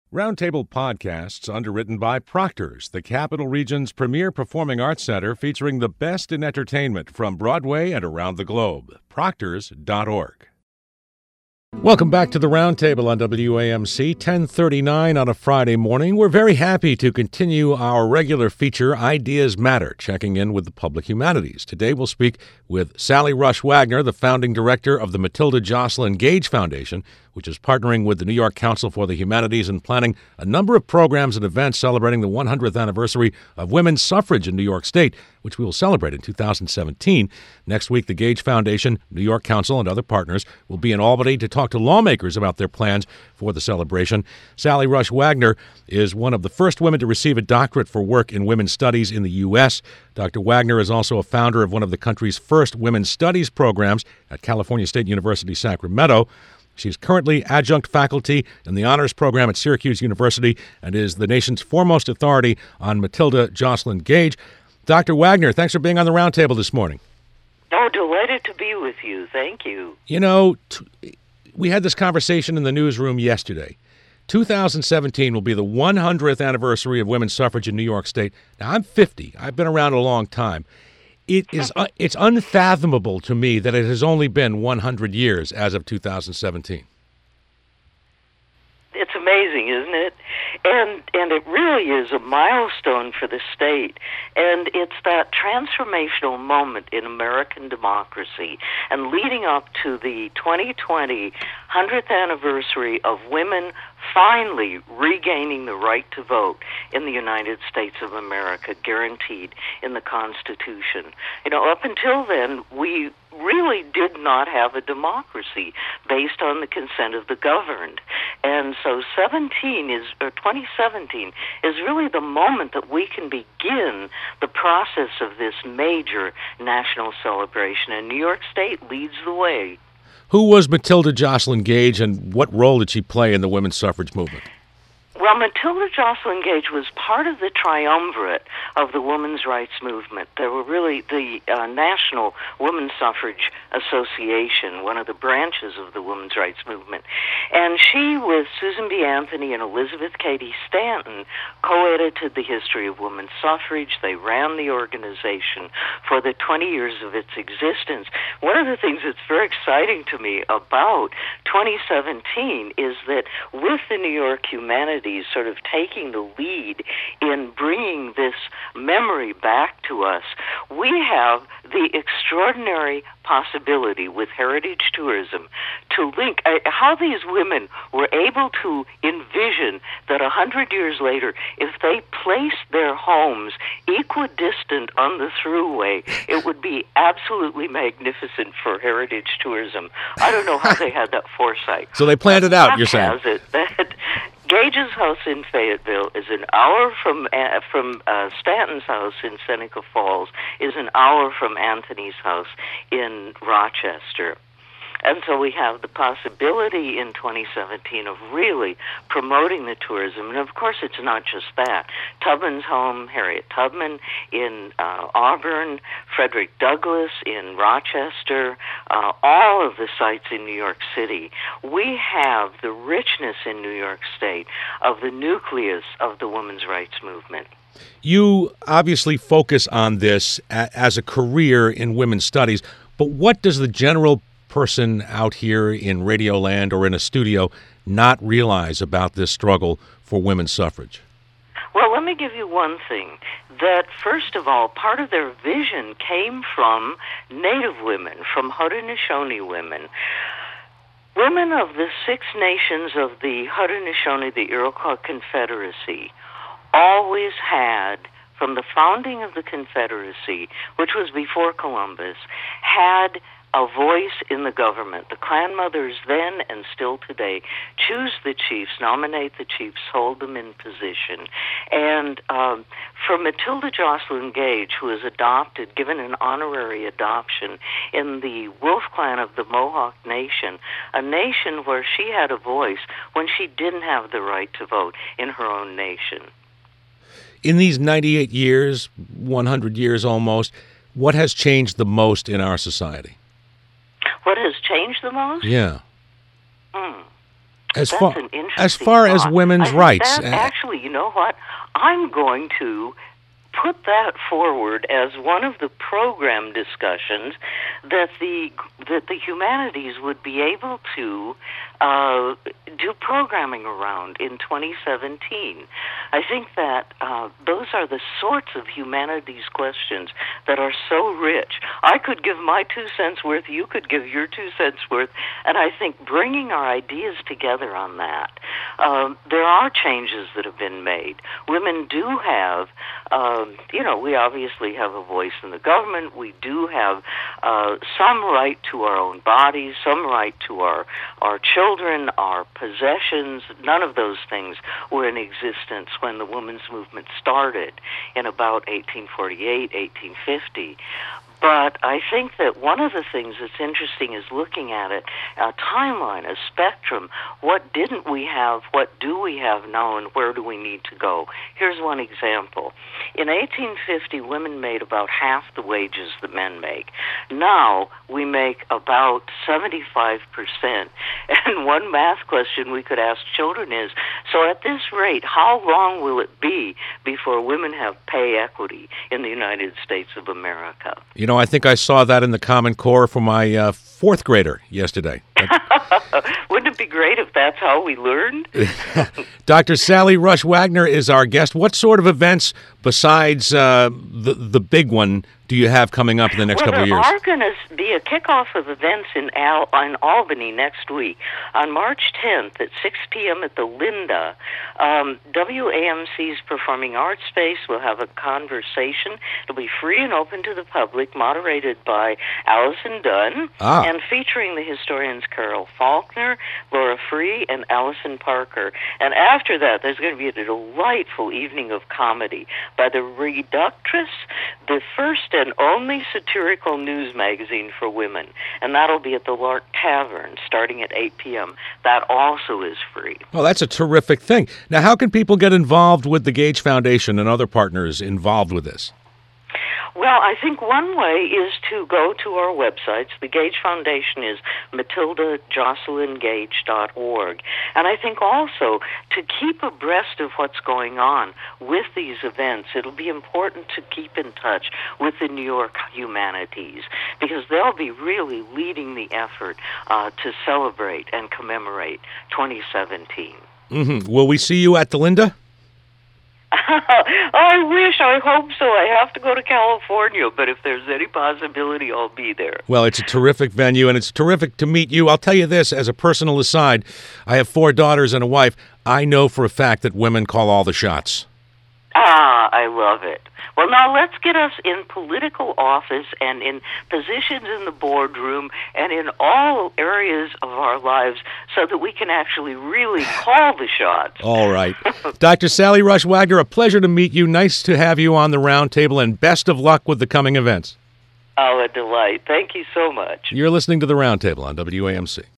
Roundtable Podcasts, underwritten by Proctor's, the Capital Region's premier performing arts center featuring the best in entertainment from Broadway and around the globe. Proctors.org. Welcome back to the Roundtable on WAMC, 10:39 on a Friday morning. We're very happy to continue our regular feature, Ideas Matter, checking in with the public humanities. Today we'll speak with Sally Rush Wagner, the founding director of the Matilda Joslyn Gage Foundation, which is partnering with the New York Council for the Humanities and planning a number of programs and events celebrating the 100th anniversary of women's suffrage in New York State, which we will celebrate in 2017. Next week, the Gage Foundation, New York Council, and other partners will be in Albany to talk to lawmakers about their plans for the celebration. Sally Rush Wagner is one of the first women to receive a doctorate for work in women's studies in the U.S. Dr. Wagner is also a founder of one of the country's first women's studies programs at California State University, Sacramento. She's currently adjunct faculty in the honors program at Syracuse University and is the nation's foremost authority on Matilda Joslyn Gage. Dr. Wagner, thanks for being on the Roundtable this morning. Oh, delighted to be with you. Thank you. You know, we had this conversation in the newsroom yesterday. 2017 will be the 100th anniversary of women's suffrage in New York State. Now, I'm 50. I've been around a long time. It's unfathomable to me that it has only been 100 years as of 2017. It's amazing, isn't it? And it really is a milestone for the state. And it's that transformational moment in American democracy. And leading up to the 2020 100th anniversary of women finally regaining the right to vote in the United States of America, guaranteed in the Constitution. You know, up until then, we really did not have a democracy based on the consent of the governed. And so 2017 is really the moment that we can begin the process of this major national celebration, and New York State leads the way. Who was Matilda Joslyn Gage, and what role did she play in the women's suffrage movement? Well, Matilda Joslyn Gage was part of the triumvirate of the women's rights movement. There were really the National Women's Suffrage Association, one of the branches of the women's rights movement. And she, with Susan B. Anthony and Elizabeth Cady Stanton, co-edited the history of women's suffrage. They ran the organization for the 20 years of its existence. One of the things that's very exciting to me about 2017 is that with the New York Humanities sort of taking the lead in bringing this memory back to us, we have the extraordinary possibility with heritage tourism to link how these women were able to envision that 100 years later, if they placed their homes equidistant on the thruway, it would be absolutely magnificent for heritage tourism. I don't know how they had that foresight. So they planned it out, you're saying? Has it that Gage's house in Fayetteville is an hour from Stanton's house in Seneca Falls, is an hour from Anthony's house in Rochester. And so we have the possibility in 2017 of really promoting the tourism. And of course, it's not just that. Tubman's home, Harriet Tubman in Auburn, Frederick Douglass in Rochester, all of the sites in New York City. We have the richness in New York State of the nucleus of the women's rights movement. You obviously focus on this as a career in women's studies, but what does the general person out here in Radioland or in a studio not realize about this struggle for women's suffrage? Well, let me give you one thing. That, first of all, part of their vision came from Native women, from Haudenosaunee women. Women of the Six Nations of the Haudenosaunee, the Iroquois Confederacy, always had, from the founding of the Confederacy, which was before Columbus, had a voice in the government. The clan mothers then and still today choose the chiefs, nominate the chiefs, hold them in position. And for Matilda Joslyn Gage, who is adopted, given an honorary adoption in the Wolf Clan of the Mohawk Nation, a nation where she had a voice when she didn't have the right to vote in her own nation. In these 98 years, 100 years almost, what has changed the most in our society? What has changed the most? Yeah. As That's far an interesting as far as thought. women's I think rights, that actually, you know what? I'm going to put that forward as one of the program discussions that the humanities would be able to do programming around in 2017. I think that those are the sorts of humanities questions that are so rich. I could give my 2 cents worth, you could give your 2 cents worth, and I think bringing our ideas together on that, there are changes that have been made. Women do have, we obviously have a voice in the government. We do have some right to our own bodies, some right to our children, our possessions. None of those things were in existence when the women's movement started in about 1848, 1850. But I think that one of the things that's interesting is looking at it, a timeline, a spectrum. What didn't we have? What do we have now? And where do we need to go? Here's one example. In 1850, women made about half the wages that men make. Now we make about 75%. And one math question we could ask children is, so at this rate, how long will it be before women have pay equity in the United States of America? I think I saw that in the Common Core for my fourth grader yesterday. Wouldn't it be great if that's how we learned? Dr. Sally Rush Wagner is our guest. What sort of events besides the big one do you have coming up in the next couple of years? There are going to be a kickoff of events in Albany next week. On March 10th at 6 p.m. at the Linda, WAMC's Performing Arts Space will have a conversation. It'll be free and open to the public, moderated by Allison Dunn, and featuring the historians Carol Faulkner, Laura Free, and Allison Parker. And after that, there's going to be a delightful evening of comedy by the Reductress, the first and only satirical news magazine for women. And that'll be at the Lark Tavern starting at 8 p.m. That also is free. Oh, that's a terrific thing. Now, how can people get involved with the Gage Foundation and other partners involved with this? Well, I think one way is to go to our websites. The Gage Foundation is MatildaJocelynGage.org. And I think also to keep abreast of what's going on with these events, it'll be important to keep in touch with the New York Humanities, because they'll be really leading the effort to celebrate and commemorate 2017. Mm-hmm. Will we see you at the Linda? I wish, I hope so. I have to go to California, but if there's any possibility, I'll be there. Well, it's a terrific venue, and it's terrific to meet you. I'll tell you this, as a personal aside, I have 4 daughters and a wife. I know for a fact that women call all the shots. I love it. Well, now let's get us in political office and in positions in the boardroom and in all areas of our lives so that we can actually really call the shots. All right. Dr. Sally Rush Wagner, a pleasure to meet you. Nice to have you on the round table, and best of luck with the coming events. Oh, a delight. Thank you so much. You're listening to the Round Table on WAMC.